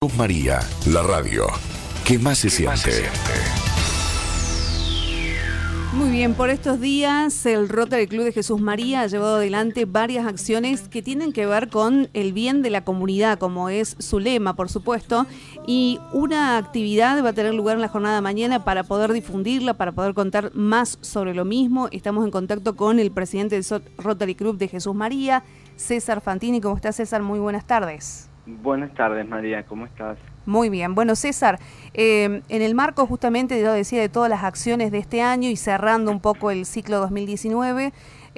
Jesús María, la radio. ¿Qué más se siente? Muy bien, por estos días el Rotary Club de Jesús María ha llevado adelante varias acciones que tienen que ver con el bien de la comunidad, como es su lema, por supuesto, y una actividad va a tener lugar en la jornada de mañana para poder difundirla, para poder contar más sobre lo mismo. Estamos en contacto con el presidente del Rotary Club de Jesús María, César Fantini. ¿Cómo estás, César? Muy buenas tardes. Buenas tardes, María, ¿cómo estás? Muy bien. Bueno, César, en el marco justamente, yo decía, de todas las acciones de este año y cerrando un poco el ciclo 2019,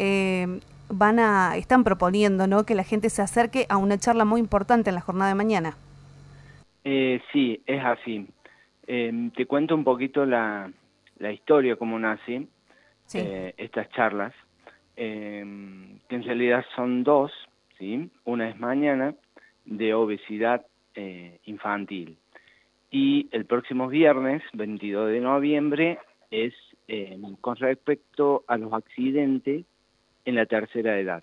están proponiendo, ¿no?, que la gente se acerque a una charla muy importante en la jornada de mañana. Sí, es así. Te cuento un poquito la historia, cómo nace estas charlas, que en realidad son dos, ¿sí? Una es mañana, de obesidad infantil, y el próximo viernes, 22 de noviembre, es con respecto a los accidentes en la tercera edad.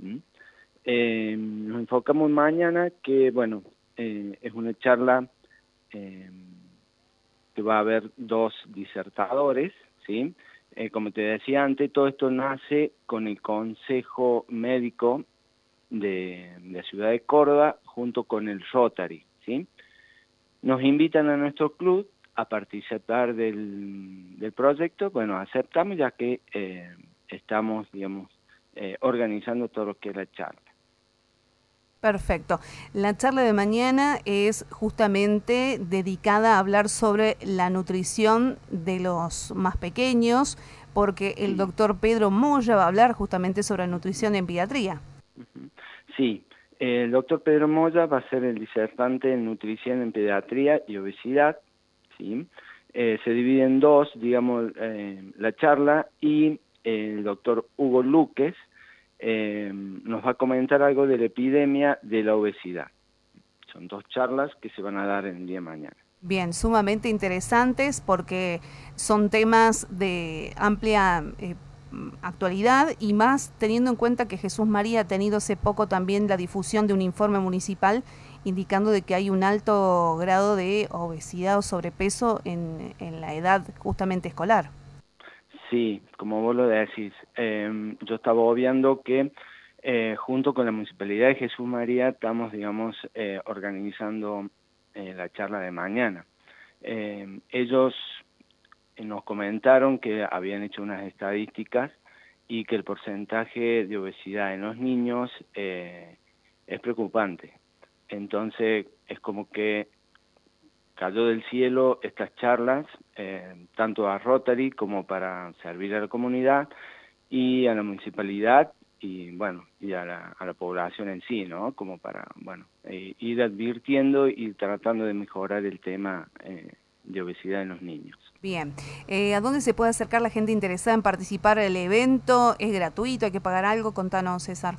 Nos enfocamos mañana que, bueno, es una charla que va a haber dos disertadores, ¿sí? Como te decía antes, todo esto nace con el Consejo Médico de la ciudad de Córdoba junto con el Rotary, ¿sí? Nos invitan a nuestro club a participar del proyecto. Bueno, aceptamos ya que estamos, digamos, organizando todo lo que es la charla. Perfecto. La charla de mañana es justamente dedicada a hablar sobre la nutrición de los más pequeños, porque el doctor Pedro Moya va a hablar justamente sobre nutrición en pediatría. Sí, el doctor Pedro Moya va a ser el disertante en nutrición en pediatría y obesidad, ¿sí? Se divide en dos, digamos, la charla, y el doctor Hugo Luques nos va a comentar algo de la epidemia de la obesidad. Son dos charlas que se van a dar el día de mañana. Bien, sumamente interesantes porque son temas de amplia actualidad, y más teniendo en cuenta que Jesús María ha tenido hace poco también la difusión de un informe municipal indicando de que hay un alto grado de obesidad o sobrepeso en la edad justamente escolar. Sí, como vos lo decís, yo estaba obviando que junto con la Municipalidad de Jesús María estamos, digamos, organizando la charla de mañana. Ellos nos comentaron que habían hecho unas estadísticas y que el porcentaje de obesidad en los niños es preocupante. Entonces es como que cayó del cielo estas charlas, tanto a Rotary como para servir a la comunidad y a la municipalidad y, bueno, y a la población en sí, ¿no? Como para, bueno, ir advirtiendo y tratando de mejorar el tema de obesidad en los niños. Bien, ¿a dónde se puede acercar la gente interesada en participar del evento? ¿Es gratuito? ¿Hay que pagar algo? Contanos, César.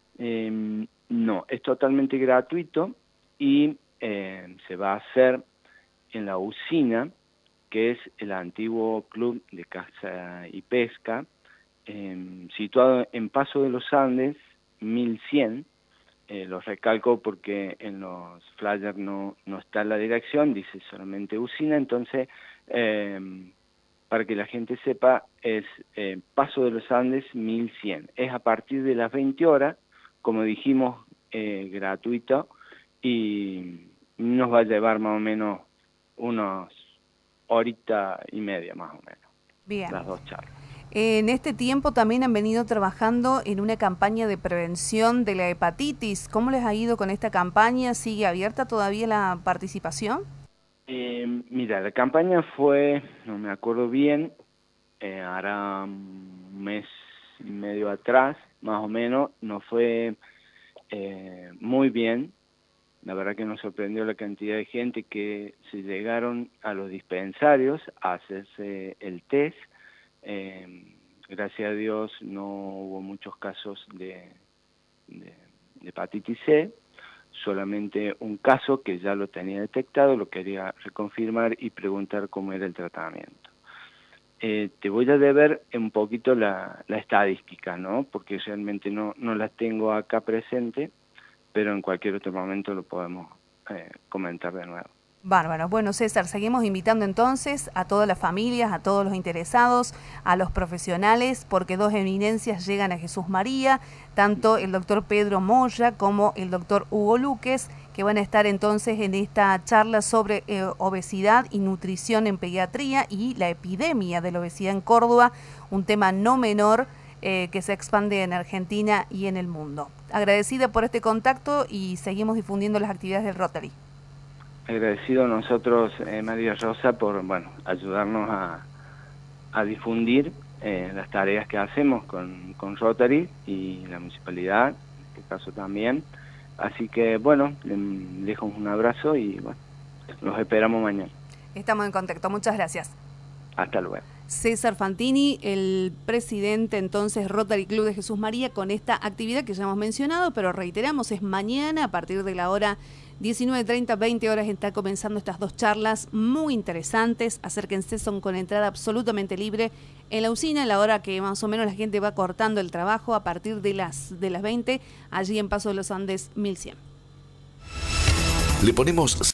No, es totalmente gratuito y se va a hacer en la usina, que es el antiguo club de caza y pesca, situado en Paso de los Andes, 1100. Lo recalco porque en los flyers no está la dirección, dice solamente usina. Entonces, para que la gente sepa, es Paso de los Andes 1100. Es a partir de las 20 horas, como dijimos, gratuito, y nos va a llevar más o menos unos horita y media más o menos. Bien. Las dos charlas. En este tiempo también han venido trabajando en una campaña de prevención de la hepatitis. ¿Cómo les ha ido con esta campaña? ¿Sigue abierta todavía la participación? Mira, la campaña fue, no me acuerdo bien, hará un mes y medio atrás, más o menos. Nos fue muy bien. La verdad que nos sorprendió la cantidad de gente que se llegaron a los dispensarios a hacerse el test. Gracias a Dios no hubo muchos casos de hepatitis C, solamente un caso que ya lo tenía detectado, lo quería reconfirmar y preguntar cómo era el tratamiento. Te voy a deber un poquito la estadística, ¿no? Porque realmente no las tengo acá presente, pero en cualquier otro momento lo podemos comentar de nuevo. Bárbaro. Bueno, César, seguimos invitando entonces a todas las familias, a todos los interesados, a los profesionales, porque dos eminencias llegan a Jesús María, tanto el doctor Pedro Moya como el doctor Hugo Luques, que van a estar entonces en esta charla sobre obesidad y nutrición en pediatría y la epidemia de la obesidad en Córdoba, un tema no menor que se expande en Argentina y en el mundo. Agradecida por este contacto y seguimos difundiendo las actividades del Rotary. Agradecido a nosotros, María Rosa, por ayudarnos a difundir las tareas que hacemos con Rotary y la municipalidad, en este caso también. Así que, les dejo un abrazo y los esperamos mañana. Estamos en contacto. Muchas gracias. Hasta luego. César Fantini, el presidente entonces Rotary Club de Jesús María, con esta actividad que ya hemos mencionado, pero reiteramos, es mañana a partir de la hora 19:30, 20 horas, está comenzando estas dos charlas muy interesantes. Acérquense, son con entrada absolutamente libre en la usina, en la hora que más o menos la gente va cortando el trabajo a partir de las 20, allí en Paso de los Andes 1100. Le ponemos